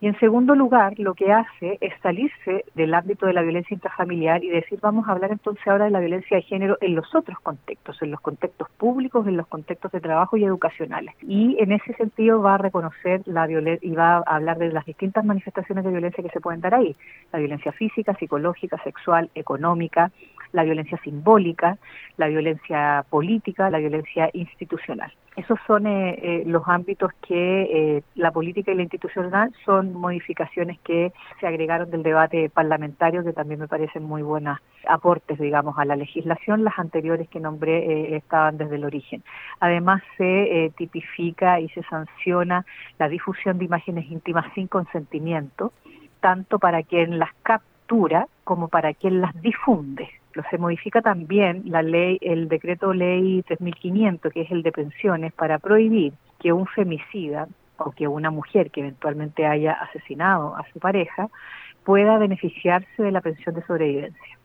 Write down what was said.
Y en segundo lugar, lo que hace es salirse del ámbito de la violencia intrafamiliar y decir, vamos a hablar entonces ahora de la violencia de género en los otros contextos, en los contextos públicos, en los contextos de trabajo y educacionales. Y en ese sentido va a reconocer la violencia y va a hablar de las distintas manifestaciones de violencia que se pueden dar ahí. La violencia física, psicológica, sexual, económica, la violencia simbólica, la violencia política, la violencia institucional. Esos son los ámbitos que la política y la institucional son modificaciones que se agregaron del debate parlamentario, que también me parecen muy buenos aportes, digamos, a la legislación. Las anteriores que nombré estaban desde el origen. Además, se tipifica y se sanciona la difusión de imágenes íntimas sin consentimiento, tanto para quien las captura como para quien las difunde. Se modifica también la ley, el decreto ley 3.500, que es el de pensiones, para prohibir que un femicida o que una mujer que eventualmente haya asesinado a su pareja pueda beneficiarse de la pensión de sobrevivencia.